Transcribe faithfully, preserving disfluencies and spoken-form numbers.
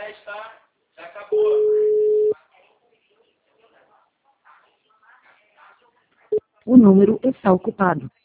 dez, tá? Já acabou. O número está ocupado.